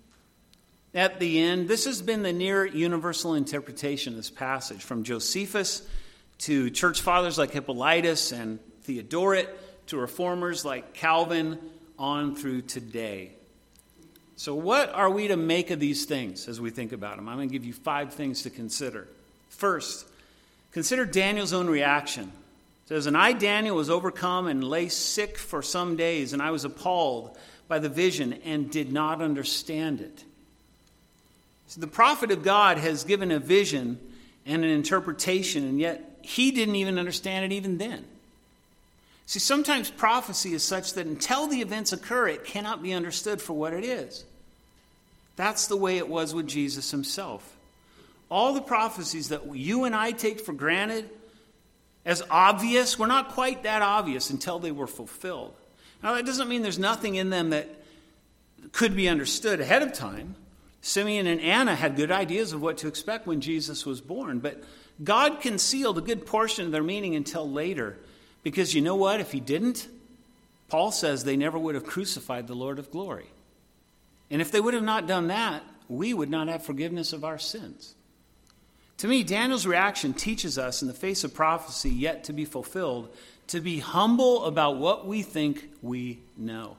at the end. This has been the near universal interpretation of this passage, from Josephus to church fathers like Hippolytus and Theodoret, to reformers like Calvin, on through today. So what are we to make of these things as we think about them? I'm going to give you five things to consider. First, consider Daniel's own reaction. It says, "And I, Daniel, was overcome and lay sick for some days, and I was appalled by the vision and did not understand it." So the prophet of God has given a vision and an interpretation, and yet he didn't even understand it even then. See, sometimes prophecy is such that until the events occur, it cannot be understood for what it is. That's the way it was with Jesus himself. All the prophecies that you and I take for granted as obvious were not quite that obvious until they were fulfilled. Now, that doesn't mean there's nothing in them that could be understood ahead of time. Simeon and Anna had good ideas of what to expect when Jesus was born, but God concealed a good portion of their meaning until later. Because you know what? If he didn't, Paul says they never would have crucified the Lord of glory. And if they would have not done that, we would not have forgiveness of our sins. To me, Daniel's reaction teaches us, in the face of prophecy yet to be fulfilled, to be humble about what we think we know.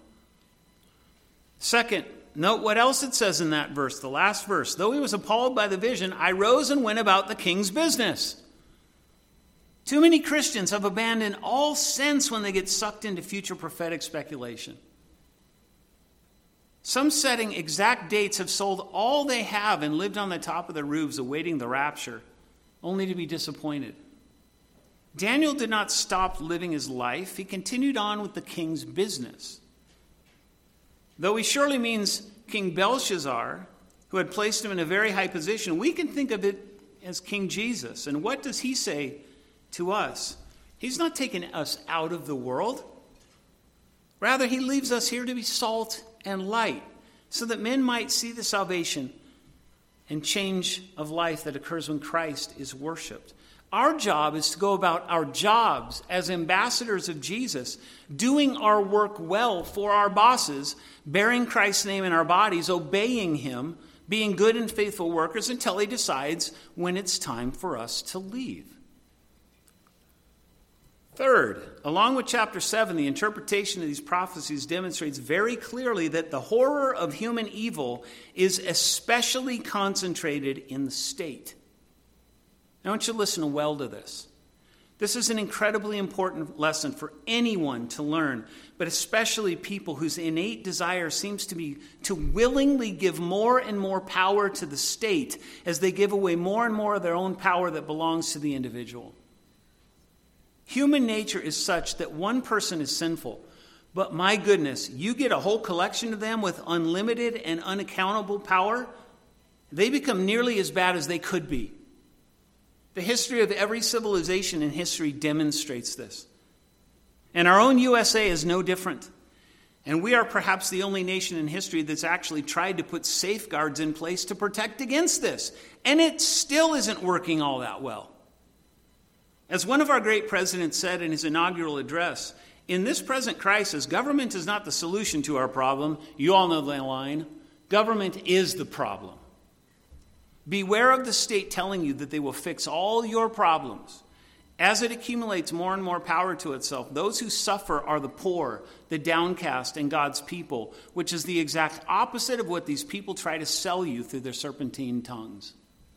Second, note what else it says in that verse, the last verse. "Though he was appalled by the vision, I rose and went about the king's business." Too many Christians have abandoned all sense when they get sucked into future prophetic speculation. Some, setting exact dates, have sold all they have and lived on the top of their roofs awaiting the rapture, only to be disappointed. Daniel did not stop living his life. He continued on with the king's business. Though he surely means King Belshazzar, who had placed him in a very high position, we can think of it as King Jesus. And what does he say to us? He's not taking us out of the world. Rather, he leaves us here to be salt and light, so that men might see the salvation and change of life that occurs when Christ is worshipped. Our job is to go about our jobs as ambassadors of Jesus, doing our work well for our bosses, bearing Christ's name in our bodies, obeying him, being good and faithful workers until he decides when it's time for us to leave. Third, along with chapter seven, the interpretation of these prophecies demonstrates very clearly that the horror of human evil is especially concentrated in the state. I want you to listen well to this. This is an incredibly important lesson for anyone to learn, but especially people whose innate desire seems to be to willingly give more and more power to the state as they give away more and more of their own power that belongs to the individual. Human nature is such that one person is sinful, but my goodness, you get a whole collection of them with unlimited and unaccountable power, they become nearly as bad as they could be. The history of every civilization in history demonstrates this. And our own U S A is no different. And we are perhaps the only nation in history that's actually tried to put safeguards in place to protect against this. And it still isn't working all that well. As one of our great presidents said in his inaugural address, in this present crisis, government is not the solution to our problem. You all know the line. Government is the problem. Beware of the state telling you that they will fix all your problems As it accumulates more and more power to itself, those who suffer are the poor, the downcast, and God's people, which is the exact opposite of what these people try to sell you through their serpentine tongues.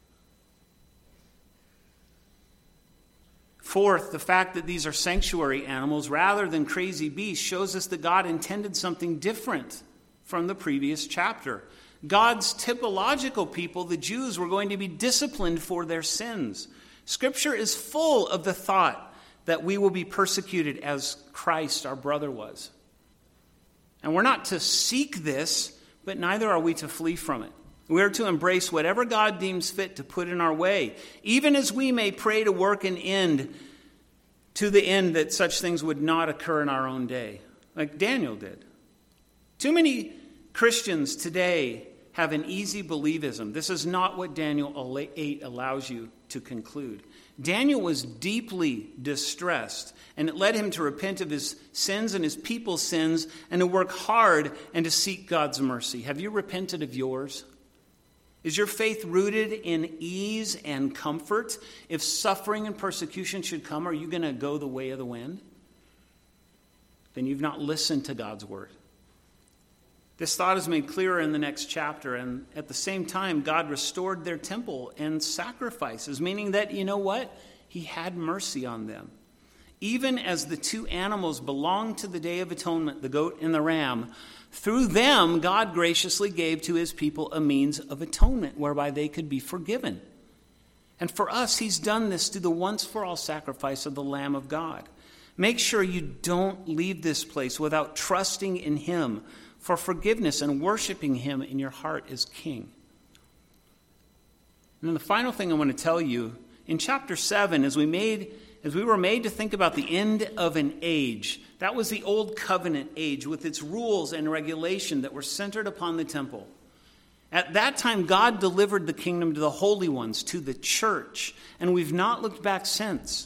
Fourth, the fact that these are sanctuary animals rather than crazy beasts shows us that God intended something different from the previous chapter. God's typological people, the Jews, were going to be disciplined for their sins. Scripture is full of the thought that we will be persecuted as Christ, our brother, was. And we're not to seek this, but neither are we to flee from it. We are to embrace whatever God deems fit to put in our way, even as we may pray to work an end to the end that such things would not occur in our own day, like Daniel did. Too many Christians today have an easy believism. This is not what Daniel eight allows you to conclude. Daniel was deeply distressed, and it led him to repent of his sins and his people's sins and to work hard and to seek God's mercy. Have you repented of yours? Is your faith rooted in ease and comfort? If suffering and persecution should come, are you going to go the way of the wind? Then you've not listened to God's word. This thought is made clearer in the next chapter, and at the same time, God restored their temple and sacrifices, meaning that, you know what? He had mercy on them. Even as the two animals belonged to the Day of Atonement, the goat and the ram, through them, God graciously gave to his people a means of atonement whereby they could be forgiven. And for us, he's done this through the once-for-all sacrifice of the Lamb of God. Make sure you don't leave this place without trusting in him for forgiveness and worshiping him in your heart as king. And then the final thing I want to tell you, in chapter seven, as we made As we were made to think about the end of an age, that was the old covenant age with its rules and regulation that were centered upon the temple. At that time, God delivered the kingdom to the holy ones, to the church, and we've not looked back since.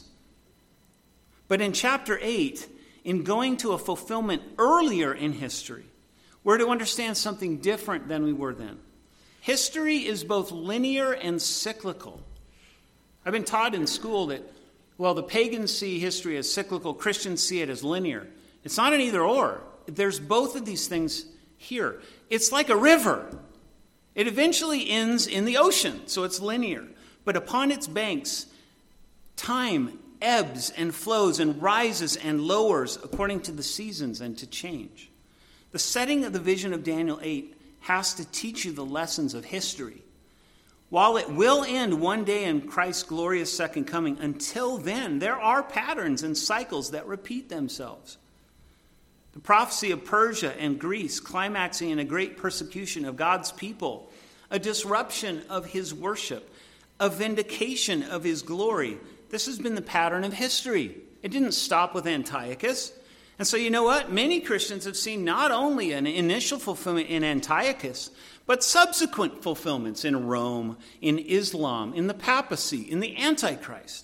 But in chapter eight, in going to a fulfillment earlier in history, we're to understand something different than we were then. History is both linear and cyclical. I've been taught in school that well, the pagans see history as cyclical. Christians see it as linear. It's not an either or. There's both of these things here. It's like a river. It eventually ends in the ocean, so it's linear. But upon its banks, time ebbs and flows and rises and lowers according to the seasons and to change. The setting of the vision of Daniel eight has to teach you the lessons of history. While it will end one day in Christ's glorious second coming, until then, there are patterns and cycles that repeat themselves. The prophecy of Persia and Greece climaxing in a great persecution of God's people, a disruption of his worship, a vindication of his glory. This has been the pattern of history. It didn't stop with Antiochus. And so you know what? Many Christians have seen not only an initial fulfillment in Antiochus, but subsequent fulfillments in Rome, in Islam, in the papacy, in the Antichrist.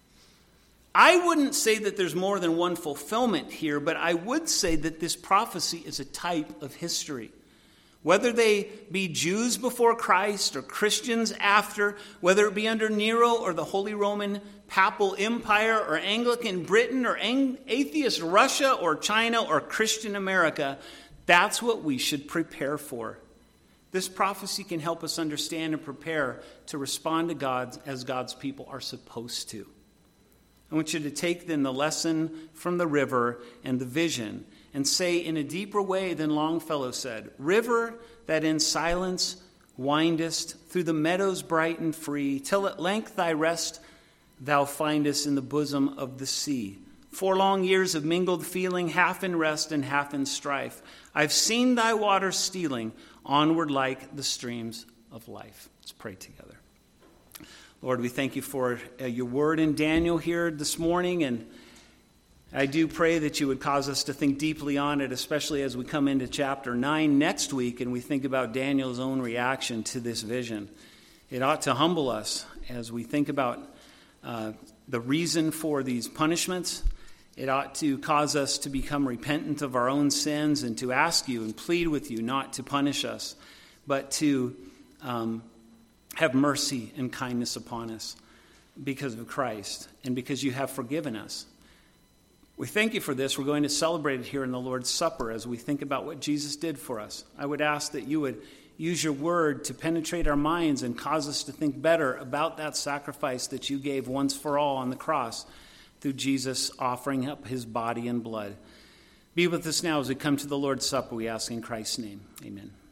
I wouldn't say that there's more than one fulfillment here, but I would say that this prophecy is a type of history. Whether they be Jews before Christ or Christians after, whether it be under Nero or the Holy Roman Papal Empire or Anglican Britain or atheist Russia or China or Christian America, that's what we should prepare for. This prophecy can help us understand and prepare to respond to God as God's people are supposed to. I want you to take then the lesson from the river and the vision and say in a deeper way than Longfellow said, "River that in silence windest through the meadows bright and free, till at length thy rest thou findest in the bosom of the sea. Four long years of mingled feeling, half in rest and half in strife, I've seen thy waters stealing onward like the streams of life." Let's pray together. Lord, we thank you for uh, your word in Daniel here this morning, and I do pray that you would cause us to think deeply on it, especially as we come into chapter nine next week and we think about Daniel's own reaction to this vision. It ought to humble us as we think about uh, the reason for these punishments. It ought to cause us to become repentant of our own sins and to ask you and plead with you not to punish us, but to um, have mercy and kindness upon us. because of Christ and because you have forgiven us. We thank you for this. We're going to celebrate it here in the Lord's Supper as we think about what Jesus did for us. I would ask that you would use your word to penetrate our minds and cause us to think better about that sacrifice that you gave once for all on the cross through Jesus offering up his body and blood. Be with us now as we come to the Lord's Supper, we ask in Christ's name. Amen.